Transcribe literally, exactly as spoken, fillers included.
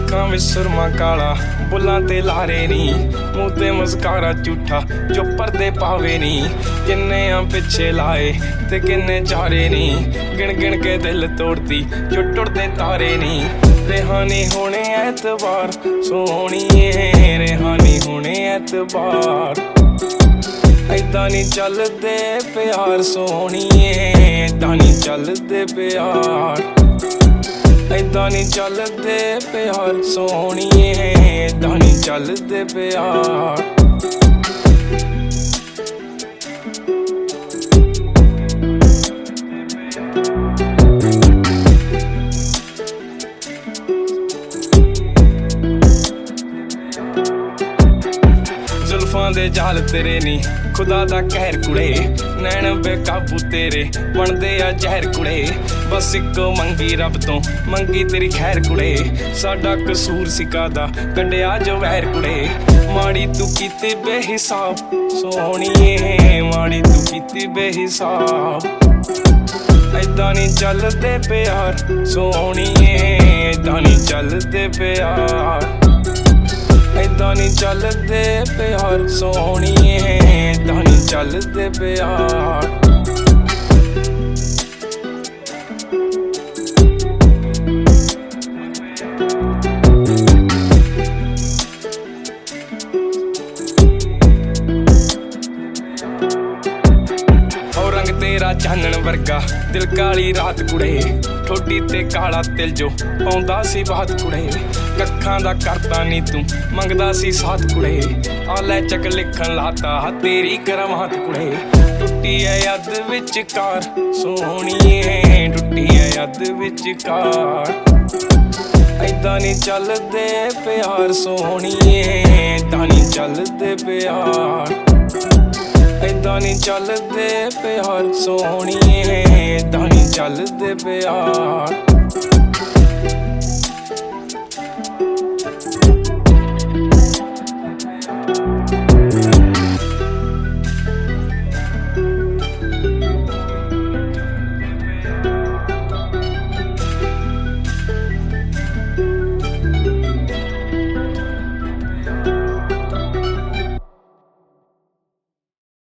ਅੱਖਾਂ ਵਿੱਚ ਸੁਰਮਾ ਕਾਲਾ, ਬੁੱਲਾਂ ਤੇ ਲਾਰੇ ਨੀ, ਮੂੰਹ ਤੇ ਮਸਕਾਰਾ ਝੂਠਾ ਜੋ ਪਰਦੇ ਪਾਵੇ ਨੀ। ਕਿੰਨੇ ਆ ਪਿੱਛੇ ਲਾਏ ਤੇ ਕਿੰਨੇ ਚਾਰੇ ਨੀ, ਗਿਣ ਗਿਣ ਕੇ ਦਿਲ ਤੋੜਦੀ ਜੋ ਟੁੱਟਦੇ ਤਾਰੇ ਨੀ। ਰਿਹਾਨੀ ਹੋਣੇ ਐਤਵਾਰ ਸੋਹਣੀਏ, ਰਿਹਾਨੀ ਹੋਣੇ ਐਤਵਾਰ। ਏਦਾਂ ਨੀ ਚੱਲਦੇ ਪਿਆਰ ਸੋਹਣੀਏ, ਏਦਾਂ ਨੀ ਚੱਲਦੇ ਪਿਆਰ। ਏਦਾਂ ਨੀ ਚੱਲਦੇ ਪਿਆਰ ਸੋਹਣੀਏ, ਏਦਾਂ ਨੀ ਚੱਲਦੇ ਪਿਆਰ। ਜ਼ੁਲਫਾਂ ਦੇ ਜਾਲ ਤੇਰੇ ਨੀ, ਖੁਦਾ ਦਾ ਕਹਿਰ ਕੁੜੇ, ਨੈਣ ਬੇਕਾਬੂ ਤੇਰੇ ਬਣਦੇ ਆ ਜ਼ਹਿਰ ਕੁੜੇ। ਬਸ ਇੱਕੋ ਮੰਗੀ ਰੱਬ ਤੋਂ, ਮੰਗੀ ਤੇਰੀ ਖੈਰ ਕੁੜੇ, ਸਾਡਾ ਕਸੂਰ ਸੀ ਕਾਹਦਾ ਕੱਢਿਆ ਜੋ ਵੈਰ ਕੁੜੇ। ਮਾੜੀ ਤੂੰ ਕੀਤੀ ਬੇਹਿਸਾਬ ਸੋਹਣੀਏ, ਮਾੜੀ ਤੂੰ ਕੀਤੀ ਬੇਹਿਸਾਬ। ਏਦਾਂ ਨੀ ਚੱਲਦੇ ਪਿਆਰ ਸੋਹਣੀਏ, ਏਦਾਂ ਨੀ ਚੱਲਦੇ ਪਿਆਰ। ਏਦਾਂ ਨੀ ਚੱਲਦੇ ਪਿਆਰ ਸੋਹਣੀਏ, ਏਦਾਂ ਨੀ ਚੱਲਦੇ ਪਿਆਰ। ਹੋ ਰੰਗ ਤੇਰਾ ਚਾਨਣ ਵਰਗਾ, ਦਿਲ ਕਾਲੀ ਰਾਤ ਕੁੜੇ, ਠੋਡੀ ਤੇ ਕਾਲਾ ਤਿਲ ਜੋ ਪਾਉਂਦਾ ਸੀ ਬਾਤ ਕੁੜੇ। ਕੱਖਾਂ ਦਾ ਕਰਤਾ ਨੀ ਤੂੰ, ਮੰਗਦਾ ਸੀ ਸਾਥ ਕੁੜੇ, ਆ ਲੈ ਚੱਕ ਲਿਖਣ ਲਾਤਾ ਤੇਰੀ ਕਰਾਮਾਤ ਕੁੜੇ। ਟੁੱਟੀ ਐ ਯਾਦ ਵਿਚਕਾਰ ਸੋਹਣੀਏ, ਟੁੱਟੀ ਐ ਯਾਦ ਵਿਚਕਾਰ। ਏਦਾਂ ਨੀ ਚੱਲਦੇ ਪਿਆਰ ਸੋਹਣੀਏ, ਏਦਾਂ ਨੀ ਚੱਲਦੇ ਪਿਆਰ। ਏਦਾਂ ਨੀ ਚੱਲਦੇ ਪਿਆਰ ਸੋਹਣੀਏ, ਏਦਾਂ ਨੀ ਚੱਲਦੇ ਪਿਆਰ।